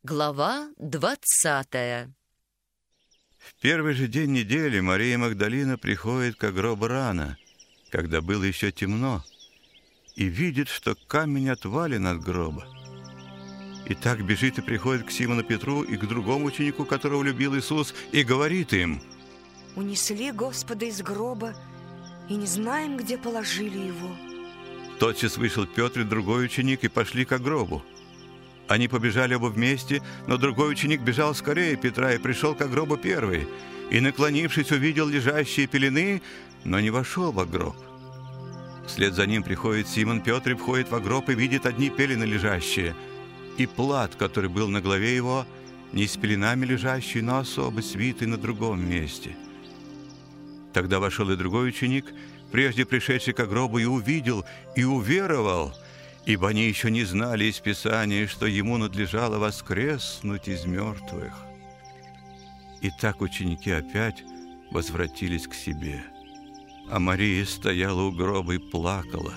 Глава 20. В первый же день недели Мария Магдалина приходит к гробу рано, когда было еще темно, и видит, что камень отвален от гроба. И так бежит и приходит к Симону Петру и к другому ученику, которого любил Иисус, и говорит им: «Унесли Господа из гроба, и не знаем, где положили его». Тотчас вышел Петр и другой ученик, и пошли к гробу. Они побежали оба вместе, но другой ученик бежал скорее Петра и пришел к гробу первый, и, наклонившись, увидел лежащие пелены, но не вошел в гроб. Вслед за ним приходит Симон Петр и входит в гроб и видит одни пелены лежащие, и плат, который был на голове его, не с пеленами лежащий, но особо свитый на другом месте. Тогда вошел и другой ученик, прежде пришедший к гробу, и увидел, и уверовал, ибо они еще не знали из Писания, что ему надлежало воскреснуть из мертвых. И так ученики опять возвратились к себе. А Мария стояла у гроба и плакала.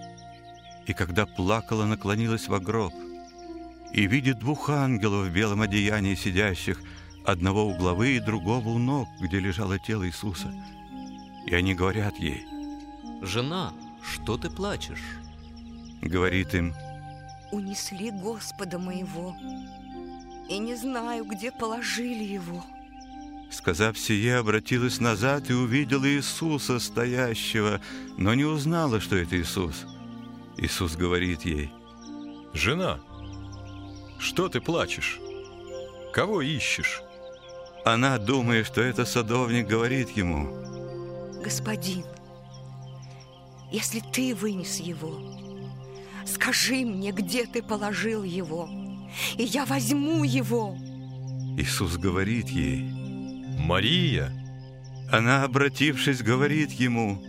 И когда плакала, наклонилась во гроб, и видит двух ангелов в белом одеянии сидящих, одного у главы и другого у ног, где лежало тело Иисуса. И они говорят ей: «Жена, что ты плачешь?» Говорит им: «Унесли Господа моего, и не знаю, где положили его». Сказав сие, обратилась назад и увидела Иисуса стоящего, но не узнала, что это Иисус. Иисус говорит ей: «Жена, что ты плачешь? Кого ищешь?» Она, думая, что это садовник, говорит ему: «Господин, если ты вынес его, скажи мне, где ты положил его, и я возьму его». Иисус говорит ей: «Мария!» Она, обратившись, говорит ему: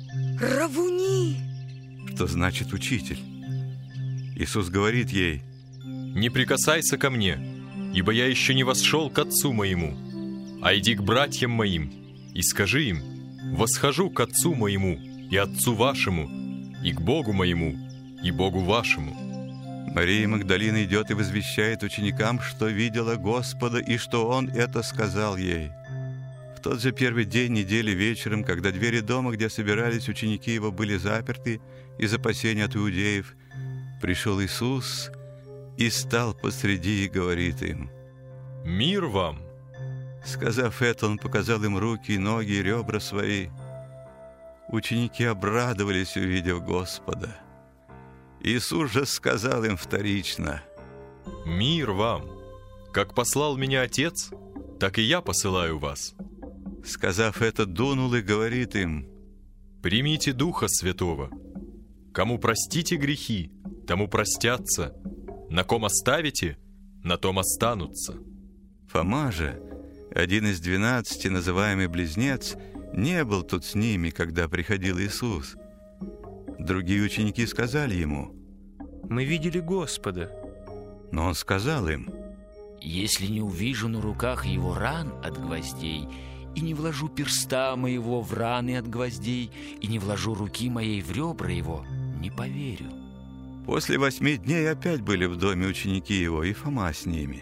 «Равуни!» что значит учитель. Иисус говорит ей: «Не прикасайся ко мне, ибо я еще не восшел к Отцу моему, а иди к братьям моим и скажи им: восхожу к Отцу моему и Отцу вашему, и к Богу моему и Богу вашему». Мария Магдалина идет и возвещает ученикам, что видела Господа, и что Он это сказал ей. В тот же первый день недели вечером, когда двери дома, где собирались ученики Его, были заперты из опасения от иудеев, пришел Иисус и стал посреди и говорит им: «Мир вам!» Сказав это, Он показал им руки и ноги и ребра свои. Ученики обрадовались, увидев Господа. Иисус же сказал им вторично: «Мир вам! Как послал меня Отец, так и я посылаю вас». Сказав это, дунул и говорит им: «Примите Духа Святого. Кому простите грехи, тому простятся. На ком оставите, на том останутся». Фома же, один из 12, называемый Близнец, не был тут с ними, когда приходил Иисус. Другие ученики сказали ему: «Мы видели Господа». Но Он сказал им: «Если не увижу на руках его ран от гвоздей, и не вложу перста моего в раны от гвоздей, и не вложу руки моей в ребра его, не поверю». После 8 дней опять были в доме ученики Его, и Фома с ними.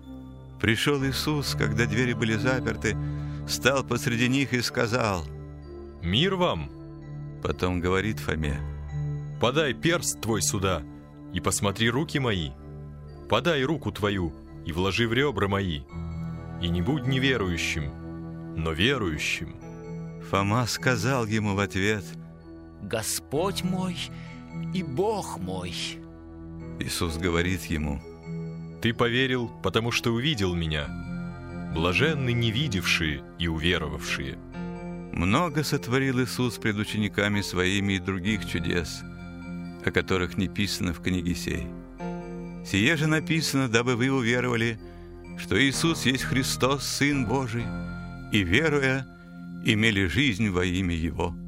Пришел Иисус, когда двери были заперты, стал посреди них и сказал: «Мир вам!» Потом говорит Фоме: «Подай перст твой сюда, и посмотри руки мои. Подай руку твою, и вложи в ребра мои. И не будь неверующим, но верующим». Фома сказал ему в ответ: «Господь мой и Бог мой». Иисус говорит ему: «Ты поверил, потому что увидел меня. Блаженны невидевшие и уверовавшие». Много сотворил Иисус пред учениками Своими и других чудес, о которых не писано в книге сей. Сие же написано, дабы вы уверовали, что Иисус есть Христос, Сын Божий, и, веруя, имели жизнь во имя Его».